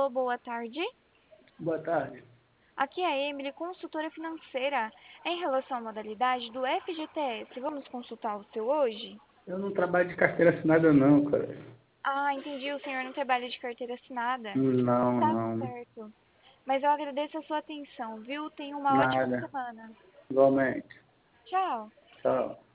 Alô, boa tarde. Boa tarde. Aqui é a Emily, consultora financeira. Em relação à modalidade do FGTS, vamos consultar o seu hoje? Eu não trabalho de carteira assinada não, cara. Ah, entendi, o senhor não trabalha de carteira assinada. Não, Tá não. certo. Mas eu agradeço a sua atenção, viu? Tenha uma ótima Nada. semana. Igualmente. Tchau. Tchau.